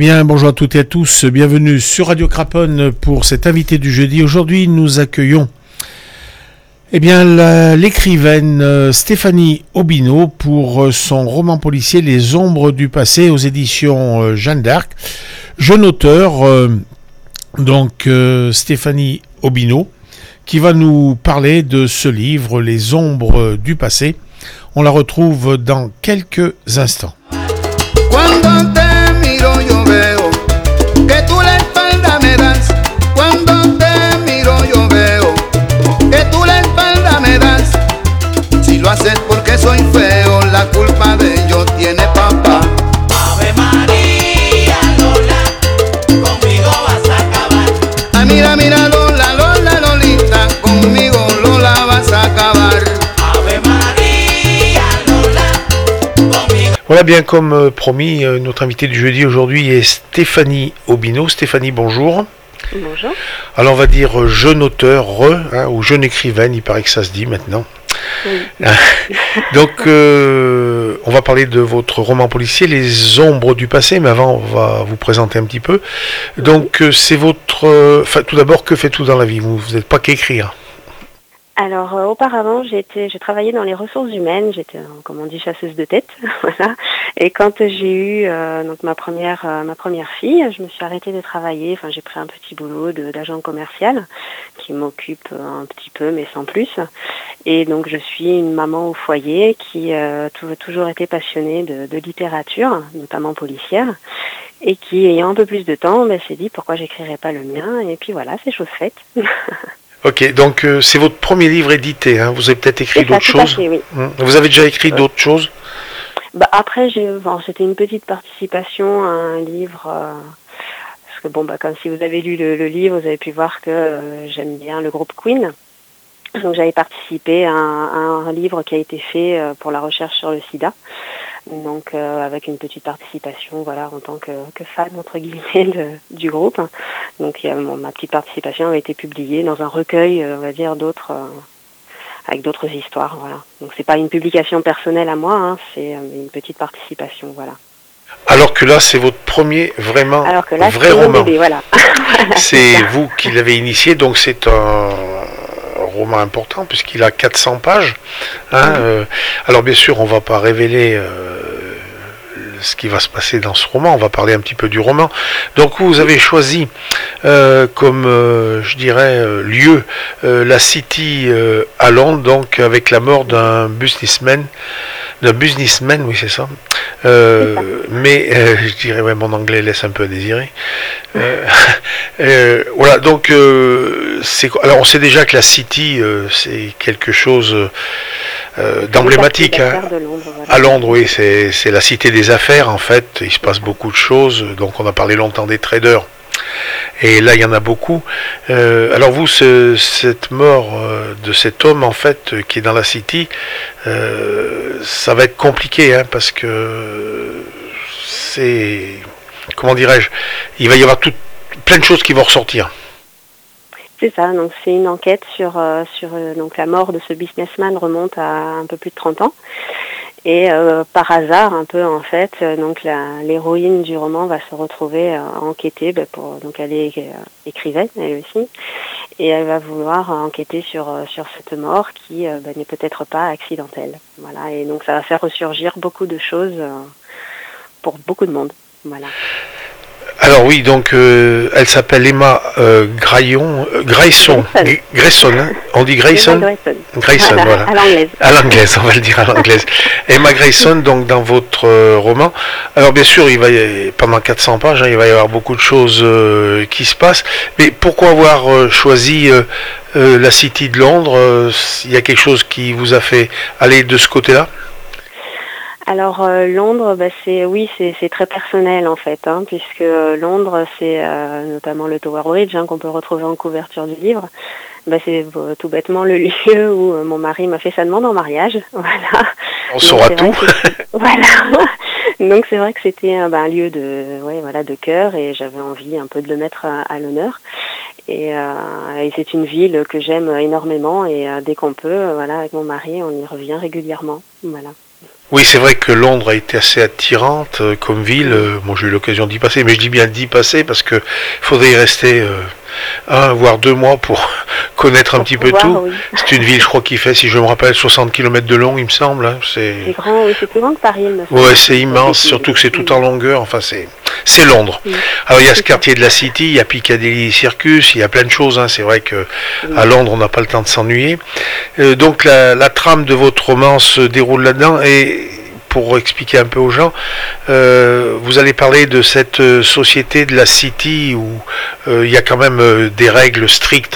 bien, bonjour à toutes et à tous, bienvenue sur Radio Craponne pour cet invité du jeudi. Aujourd'hui, nous accueillons l'écrivaine Stéphanie Aubineau pour son roman policier Les Ombres du passé aux éditions Jeanne d'Arc. Jeune auteur, Stéphanie Aubineau, qui va nous parler de ce livre, Les Ombres du passé. On la retrouve dans quelques instants. Cuando te miro yo veo que tú la espalda me das. Cuando te miro yo veo que tú la espalda me das. Si lo haces porque soy feo, la culpa de ello tiene papá. Ave María Lola, conmigo vas a acabar. Ah, mira, mira Lola, Lola, Lolita, conmigo Lola vas a acabar. Voilà, bien comme promis, notre invité du jeudi aujourd'hui est Stéphanie Aubineau. Stéphanie, bonjour. Bonjour. Alors on va dire jeune auteur, ou jeune écrivaine, il paraît que ça se dit maintenant. Oui. Donc on va parler de votre roman policier, Les Ombres du passé, mais avant on va vous présenter un petit peu. Donc c'est votre... tout d'abord, que faites-vous dans la vie? Vous n'êtes pas qu'écrire. Alors auparavant, j'ai travaillé dans les ressources humaines, j'étais, comme on dit, chasseuse de tête, voilà. Et quand j'ai eu ma première fille, je me suis arrêtée de travailler. Enfin, j'ai pris un petit boulot d'agent commercial qui m'occupe un petit peu, mais sans plus. Et donc je suis une maman au foyer qui a toujours été passionnée de littérature, notamment policière, et qui, ayant un peu plus de temps, s'est dit pourquoi j'écrirais pas le mien. Et puis voilà, c'est chose faite. Ok, donc c'est votre premier livre édité, hein. Vous avez peut-être écrit d'autres choses. Fait, oui. Vous avez déjà écrit d'autres choses? Après, c'était une petite participation à un livre, parce que comme si vous avez lu le livre, vous avez pu voir que j'aime bien le groupe Queen. Donc j'avais participé à un livre qui a été fait pour la recherche sur le sida. Donc avec une petite participation, voilà, en tant que fan entre guillemets du groupe. Donc ma petite participation avait été publiée dans un recueil, on va dire, avec d'autres histoires, voilà. Donc c'est pas une publication personnelle à moi, hein, c'est une petite participation, voilà. Alors que là, c'est votre premier vrai roman. Bébé, voilà. C'est vous qui l'avez initié, donc c'est un roman important puisqu'il a 400 pages. Hein, alors bien sûr, on va pas révéler ce qui va se passer dans ce roman, on va parler un petit peu du roman. Donc vous avez choisi comme lieu la City à Londres, donc avec la mort d'un businessman, oui c'est ça. Mais je dirais, mon anglais laisse un peu à désirer. Voilà, donc alors on sait déjà que la City c'est quelque chose d'emblématique, hein. De Londres, voilà. À Londres, oui, c'est la cité des affaires en fait. Il se passe beaucoup de choses. Donc on a parlé longtemps des traders. Et là, il y en a beaucoup. Alors vous, cette mort de cet homme, en fait, qui est dans la City, ça va être compliqué, hein, parce que c'est... Comment dirais-je? Il va y avoir plein de choses qui vont ressortir. C'est ça, donc c'est une enquête sur donc la mort de ce businessman remonte à un peu plus de 30 ans. Et par hasard, un peu en fait, donc l'héroïne du roman va se retrouver à enquêter, donc elle est écrivaine elle aussi, et elle va vouloir enquêter sur cette mort qui n'est peut-être pas accidentelle. Voilà, et donc ça va faire ressurgir beaucoup de choses pour beaucoup de monde. Voilà. Alors oui, donc elle s'appelle Emma Grayson, hein. On dit Grayson. Grayson, voilà. À l'anglaise, on va le dire à l'anglaise. Emma Grayson, donc dans votre roman. Alors bien sûr, pendant 400 pages, il va y avoir beaucoup de choses qui se passent. Mais pourquoi avoir choisi la City de Londres? Il y a quelque chose qui vous a fait aller de ce côté-là? Alors Londres, c'est très personnel en fait, hein, puisque Londres, c'est notamment le Tower Bridge, hein, qu'on peut retrouver en couverture du livre. C'est tout bêtement le lieu où mon mari m'a fait sa demande en mariage. Voilà. On saura tout. Voilà. Donc c'est vrai que c'était un lieu de cœur, et j'avais envie un peu de le mettre à l'honneur. Et c'est une ville que j'aime énormément, et dès qu'on peut, avec mon mari, on y revient régulièrement. Voilà. Oui, c'est vrai que Londres a été assez attirante comme ville. Moi, j'ai eu l'occasion d'y passer, mais je dis bien d'y passer parce que faudrait y rester 1 voire 2 mois pour connaître un Pour petit peu pouvoir, tout. oui. C'est une ville, je crois, qui fait, si je me rappelle, 60 km de long, il me semble. Hein. C'est grand, oui, c'est plus grand que Paris, il me semble. Ouais, c'est immense, surtout que c'est tout en longueur. Enfin, c'est Londres. Oui. Alors, il y a ce C'est ça. quartier de la City, il y a Piccadilly Circus, il y a plein de choses. Hein. C'est vrai que à Londres, on n'a pas le temps de s'ennuyer. Donc, la trame de votre roman se déroule là-dedans. Et pour expliquer un peu aux gens, vous allez parler de cette société de la City où il y a quand même des règles strictes.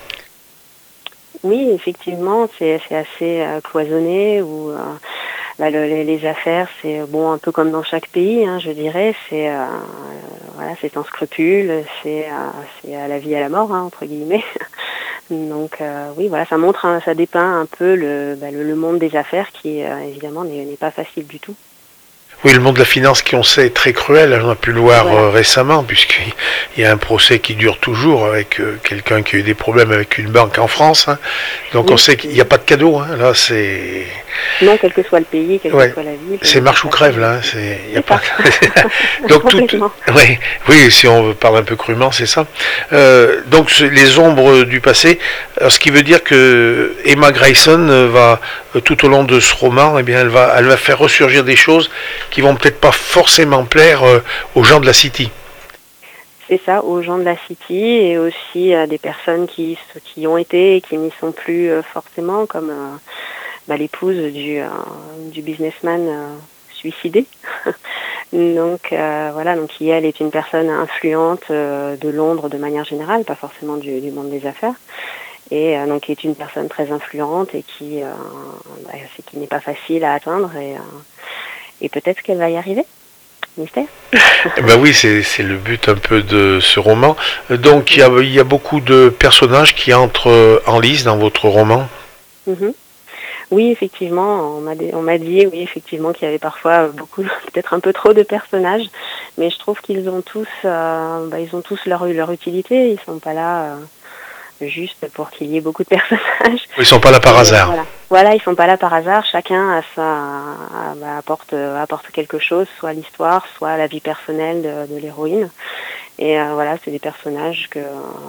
Oui, effectivement, c'est assez cloisonné où les affaires, c'est bon un peu comme dans chaque pays, hein, je dirais, c'est voilà, c'est sans scrupule, c'est à la vie et à la mort, hein, entre guillemets. Donc oui, voilà, ça montre, ça dépeint un peu le monde des affaires qui évidemment n'est pas facile du tout. Oui, le monde de la finance qui, on sait, est très cruel. On a pu le voir Voilà. récemment, puisqu'il y a un procès qui dure toujours avec quelqu'un qui a eu des problèmes avec une banque en France. Hein. Donc Oui. on sait qu'il n'y a pas de cadeau. Hein. Là, c'est Non, quel que soit le pays, quelle Ouais. que soit la ville. c'est marche ou crève là. Hein. Y a C'est pas. ça. Donc tout. Complètement. Oui, oui, si on parle un peu crûment, c'est ça. Donc les ombres du passé. Alors, ce qui veut dire que Emma Grayson va tout au long de ce roman, eh bien, elle va faire ressurgir des choses qui vont peut-être pas forcément plaire aux gens de la City. C'est ça, aux gens de la City et aussi à des personnes qui ont été et qui n'y sont plus forcément, comme l'épouse du businessman suicidé. Donc voilà, donc qui elle est une personne influente de Londres de manière générale, pas forcément du monde des affaires, et donc qui est une personne très influente et qui n'est pas facile à atteindre et peut-être qu'elle va y arriver. Mystère. Ben oui, c'est le but un peu de ce roman. Donc il y a beaucoup de personnages qui entrent en lice dans votre roman. Mhm. Oui, effectivement, on m'a dit, oui, effectivement, qu'il y avait parfois beaucoup, peut-être un peu trop de personnages, mais je trouve qu'ils ont tous, ils ont tous leur utilité. Ils sont pas là juste pour qu'il y ait beaucoup de personnages. Ils sont pas là par hasard. Voilà, ils sont pas là par hasard. Chacun apporte quelque chose, soit l'histoire, soit la vie personnelle de l'héroïne. Et voilà, c'est des personnages que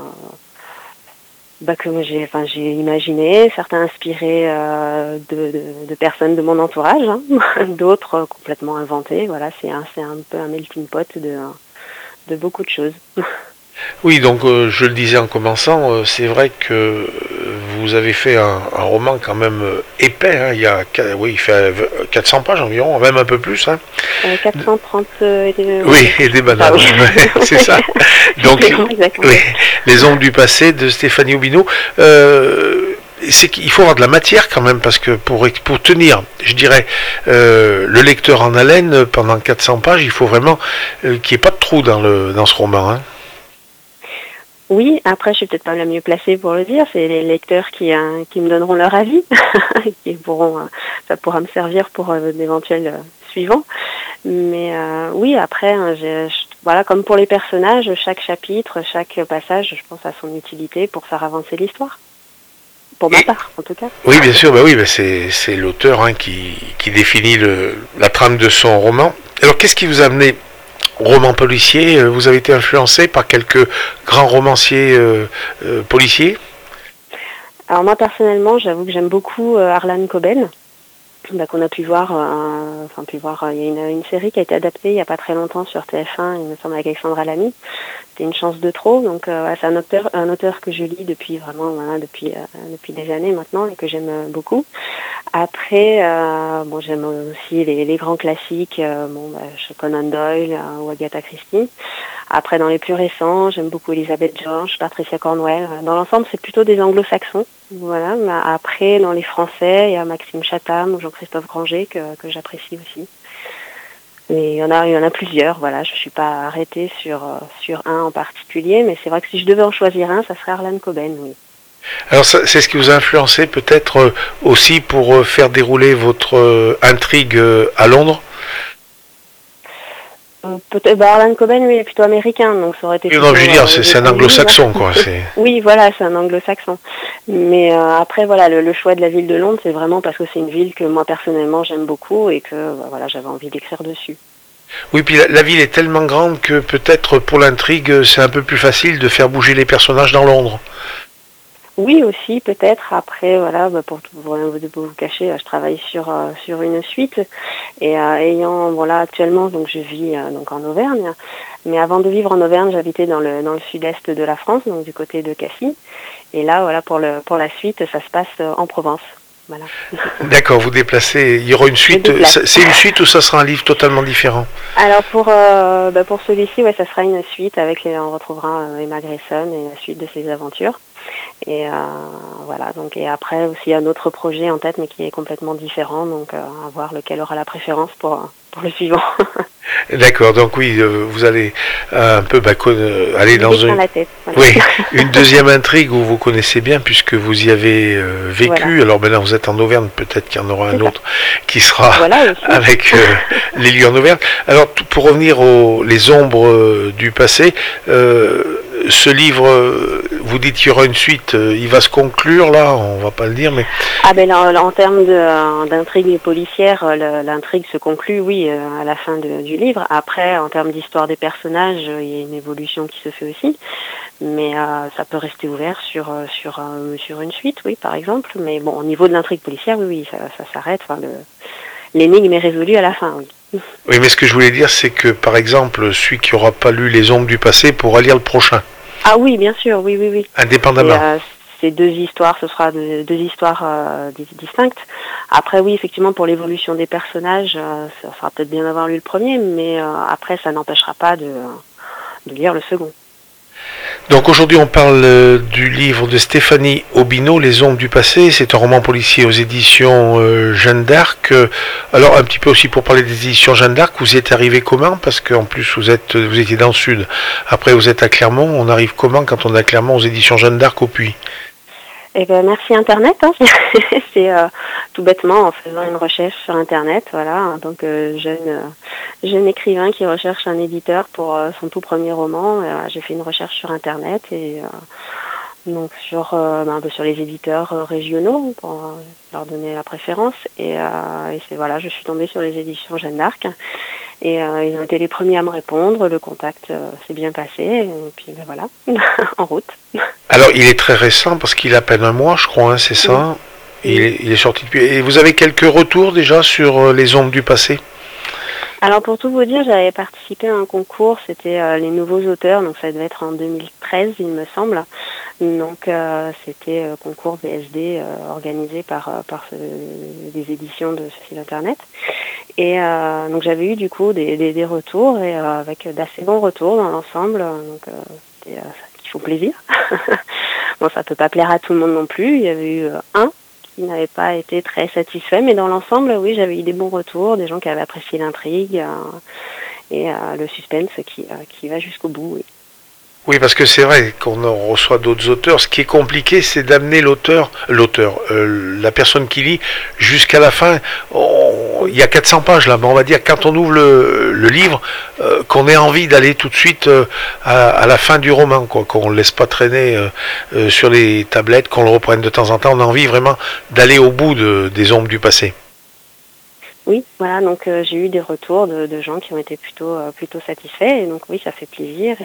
j'ai imaginé, certains inspirés de personnes de mon entourage, hein, d'autres complètement inventés. Voilà, c'est un peu un melting pot de beaucoup de choses. Oui, donc je le disais en commençant, c'est vrai que vous avez fait un roman quand même épais. Hein, il fait 400 pages environ, même un peu plus. Hein. 430 oui, et des bananes, oui. C'est ça. Donc, exactement. oui, Les ombres du passé de Stéphanie Aubineau. C'est qu'il faut avoir de la matière quand même, parce que pour tenir, je dirais, le lecteur en haleine pendant 400 pages, il faut vraiment qu'il n'y ait pas de trou dans ce roman. Hein. Oui, après je suis peut-être pas la mieux placée pour le dire, c'est les lecteurs qui me donneront leur avis, ça pourra me servir pour d'éventuels suivants. Mais oui, après, voilà, comme pour les personnages, chaque chapitre, chaque passage, je pense, a son utilité pour faire avancer l'histoire. Pour ma part, en tout cas. Oui, bien sûr, c'est l'auteur hein, qui définit la trame de son roman. Alors, qu'est-ce qui vous a amené roman policier? Vous avez été influencé par quelques grands romanciers policiers? Alors moi, personnellement, j'avoue que j'aime beaucoup Harlan Coben. Qu'on a pu voir, il y a une série qui a été adaptée il n'y a pas très longtemps sur TF1, il me semble, avec Alexandra Lamy. C'était Une chance de trop, donc c'est un auteur que je lis depuis des années maintenant et que j'aime beaucoup. Après, j'aime aussi les grands classiques, Conan Doyle ou Agatha Christie. Après, dans les plus récents, j'aime beaucoup Elizabeth George, Patricia Cornwell. Dans l'ensemble, c'est plutôt des anglo-saxons. Voilà. Mais après, dans les français, il y a Maxime Chatham ou Jean-Christophe Granger que j'apprécie aussi. Et il y en a plusieurs. Voilà, je suis pas arrêtée sur un en particulier, mais c'est vrai que si je devais en choisir un, ça serait Harlan Coben, oui. Alors, c'est ce qui vous a influencé peut-être aussi pour faire dérouler votre intrigue à Londres? Peut-être, Harlan Coben, lui, il est plutôt américain, donc ça aurait été Oui, plutôt, non, je veux dire, aux c'est un États-Unis, anglo-saxon, voilà. quoi. C'est... Oui, voilà, c'est un anglo-saxon. Mais après, voilà, le choix de la ville de Londres, c'est vraiment parce que c'est une ville que moi, personnellement, j'aime beaucoup et que, voilà, j'avais envie d'écrire dessus. Oui, puis la ville est tellement grande que peut-être pour l'intrigue, c'est un peu plus facile de faire bouger les personnages dans Londres. Oui, aussi, peut-être. Après, voilà, pour rien vous cacher, je travaille sur une suite. Et ayant, voilà, actuellement, donc je vis donc en Auvergne. Mais avant de vivre en Auvergne, j'habitais dans le sud-est de la France, donc du côté de Cassis. Et là, voilà, pour la suite, ça se passe en Provence. Voilà. D'accord, vous déplacez. Il y aura une suite. C'est une suite ou ça sera un livre totalement différent? Alors pour celui-ci, ouais, ça sera une suite on retrouvera Emma Grayson et la suite de ses aventures. Et voilà, donc et après aussi un autre projet en tête mais qui est complètement différent, donc à voir lequel aura la préférence pour le suivant. D'accord, donc oui, vous allez un peu aller dans la tête, voilà. Oui, une deuxième intrigue où vous connaissez bien puisque vous y avez vécu. Voilà. Alors maintenant vous êtes en Auvergne, peut-être qu'il y en aura un autre qui sera avec les lieux en Auvergne. Alors pour revenir les ombres du passé, ce livre, vous dites qu'il y aura une suite, il va se conclure là, on va pas le dire, mais... Ah ben là, en termes d'intrigue policière, l'intrigue se conclut, oui, à la fin du livre. Après, en termes d'histoire des personnages, il y a une évolution qui se fait aussi, mais ça peut rester ouvert sur une suite, oui, par exemple. Mais bon, au niveau de l'intrigue policière, oui, ça s'arrête. Enfin, l'énigme est résolue à la fin, oui. Oui, mais ce que je voulais dire, c'est que, par exemple, celui qui n'aura pas lu Les Ombres du passé pourra lire le prochain. Ah oui, bien sûr, oui. Indépendamment. Ces deux histoires, ce sera deux histoires distinctes. Après, oui, effectivement, pour l'évolution des personnages, ça fera peut-être bien d'avoir lu le premier, mais après, ça n'empêchera pas de lire le second. Donc aujourd'hui on parle du livre de Stéphanie Aubineau, Les Ombres du passé. C'est un roman policier aux éditions Jeanne d'Arc. Alors un petit peu aussi pour parler des éditions Jeanne d'Arc, vous y êtes arrivé comment? Parce qu'en plus vous étiez dans le sud, après vous êtes à Clermont. On arrive comment quand on est à Clermont aux éditions Jeanne d'Arc au Puy? Eh ben merci Internet, hein. C'est tout bêtement en faisant une recherche sur Internet, voilà. Donc jeune écrivain qui recherche un éditeur pour son tout premier roman. J'ai fait une recherche sur Internet et donc sur les éditeurs régionaux pour leur donner la préférence et c'est voilà, je suis tombée sur les éditions Jeanne d'Arc. Et ils ont été les premiers à me répondre, le contact s'est bien passé, et puis ben voilà, en route. Alors il est très récent parce qu'il a à peine un mois, je crois, hein, c'est ça. Oui. Il est sorti depuis. Et vous avez quelques retours déjà sur Les Ombres du passé? Alors pour tout vous dire, j'avais participé à un concours, c'était les nouveaux auteurs, donc ça devait être en 2013 il me semble. Donc c'était concours VSD organisé par des éditions de ce site internet. Et donc j'avais eu du coup des retours et avec d'assez bons retours dans l'ensemble, donc c'était qui font plaisir. Bon, ça peut pas plaire à tout le monde non plus, il y avait eu un qui n'avait pas été très satisfait, mais dans l'ensemble, oui, j'avais eu des bons retours, des gens qui avaient apprécié l'intrigue et le suspense qui va jusqu'au bout. Oui. Oui, parce que c'est vrai qu'on reçoit d'autres auteurs. Ce qui est compliqué, c'est d'amener la personne qui lit, jusqu'à la fin. Il y a 400 pages là, mais on va dire quand on ouvre le livre, qu'on ait envie d'aller tout de suite à la fin du roman, quoi, qu'on ne laisse pas traîner sur les tablettes, qu'on le reprenne de temps en temps. On a envie vraiment d'aller au bout des ombres du passé. Oui, voilà, donc j'ai eu des retours de gens qui ont été plutôt satisfaits, et donc oui, ça fait plaisir,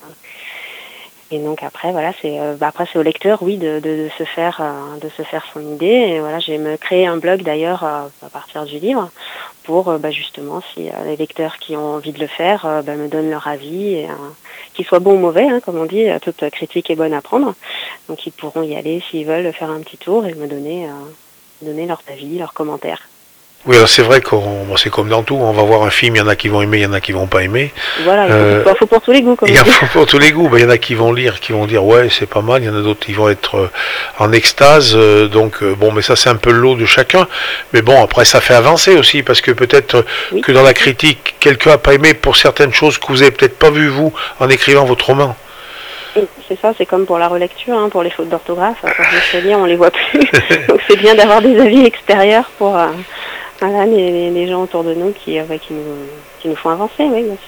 et donc après voilà, c'est au lecteur, oui, de se faire son idée, et voilà, j'ai créé un blog d'ailleurs à partir du livre pour justement, si les lecteurs qui ont envie de le faire me donnent leur avis, et qu'ils soient bons ou mauvais, hein, comme on dit, toute critique est bonne à prendre, donc ils pourront y aller s'ils veulent faire un petit tour et me donner leurs avis, leurs commentaires. Oui, alors c'est vrai que c'est comme dans tout, on va voir un film, il y en a qui vont aimer, il y en a qui vont pas aimer. Voilà, il faut pour tous les goûts. Il faut pour tous les goûts, il y en a qui vont lire, qui vont dire ouais c'est pas mal, il y en a d'autres qui vont être en extase, mais ça c'est un peu le lot de chacun, mais bon après ça fait avancer aussi, parce que peut-être que dans la critique, quelqu'un n'a pas aimé pour certaines choses que vous avez peut-être pas vu vous en écrivant votre roman. C'est ça, c'est comme pour la relecture, hein, pour les fautes d'orthographe, quand je fais lire on les voit plus, donc c'est bien d'avoir des avis extérieurs pour... Voilà, les gens autour de nous qui nous font avancer, oui, bien sûr.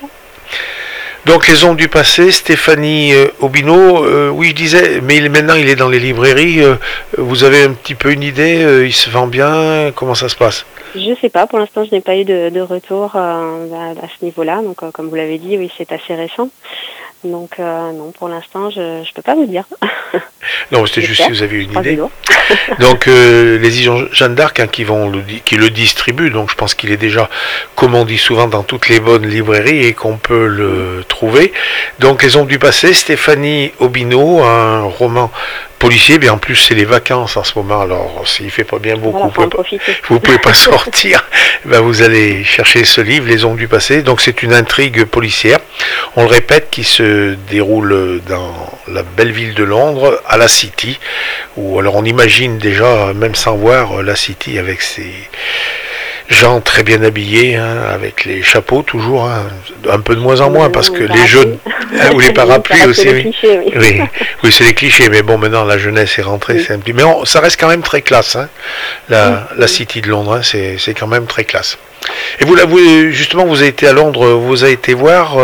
Donc les ombres du passé, Stéphanie Obino, oui je disais, mais maintenant il est dans les librairies, vous avez un petit peu une idée, il se vend bien, comment ça se passe? Je sais pas, pour l'instant je n'ai pas eu de retour à ce niveau-là, donc comme vous l'avez dit, oui c'est assez récent. Donc non, pour l'instant je peux pas vous dire. Non, c'était juste si vous avez une Croisez idée. doigts. Donc les Jeanne d'Arc hein, qui le distribuent, donc je pense qu'il est déjà, comme on dit souvent, dans toutes les bonnes librairies et qu'on peut le trouver. Donc les ombres du passé, Stéphanie Obino, un roman policier, bien en plus c'est les vacances en ce moment, alors s'il fait pas bien beaucoup, Voilà, faut en profiter. vous pouvez pas sortir, ben vous allez chercher ce livre, Les ombres du passé. Donc c'est une intrigue policière, on le répète, qui se déroule dans la belle ville de Londres, à la City, où alors on imagine déjà, même sans voir, la City avec ses gens très bien habillés, hein, avec les chapeaux toujours, hein, un peu de moins en moins, parce que les jeux, ou les parapluies Ça reste aussi, les oui. clichés, oui. Oui, oui, c'est les clichés, mais bon, maintenant la jeunesse est rentrée, Oui. c'est un petit... Mais ça reste quand même très classe, hein, la City de Londres, hein, c'est quand même très classe. Et justement, vous avez été à Londres, vous avez été voir,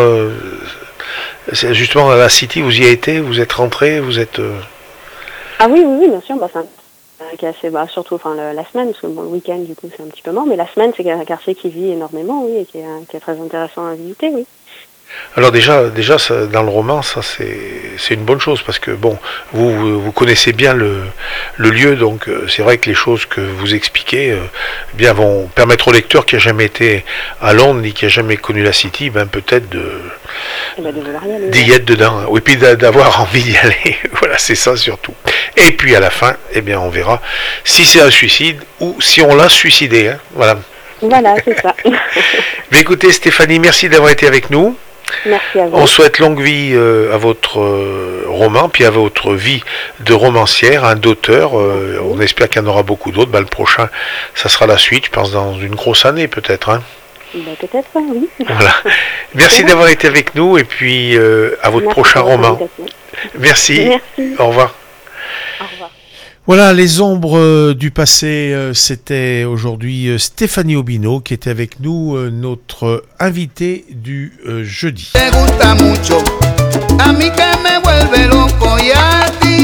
c'est justement à la City, vous y avez été, vous êtes rentré, vous êtes... Ah oui, oui, oui, bien sûr, c'est un qui est assez, surtout la semaine, parce que bon, le week-end du coup c'est un petit peu mort, mais la semaine c'est un quartier qui vit énormément, oui, et qui est très intéressant à visiter, oui. Alors déjà ça, dans le roman, ça c'est une bonne chose parce que bon, vous connaissez bien le lieu, donc c'est vrai que les choses que vous expliquez bien vont permettre au lecteur qui a jamais été à Londres ni qui a jamais connu la City, ben peut-être de vouloir y aller. d'y être dedans, oui, puis d'avoir envie d'y aller. Voilà, c'est ça surtout. Et puis à la fin, eh bien on verra si c'est un suicide ou si on l'a suicidé, hein. Voilà. Voilà, c'est ça. Mais écoutez Stéphanie, merci d'avoir été avec nous. Merci à vous. On souhaite longue vie à votre roman, puis à votre vie de romancière, hein, d'auteur. On espère qu'il y en aura beaucoup d'autres. Le prochain, ça sera la suite, je pense, dans une grosse année peut-être. Hein. Peut-être, oui. Voilà. Merci d'avoir été avec nous et puis à votre prochain roman. Merci. Merci. Au revoir. Au revoir. Voilà, les ombres du passé, c'était aujourd'hui Stéphanie Obino qui était avec nous, notre invitée du jeudi. Te gusta mucho, a mí que me vuelve loco y a ti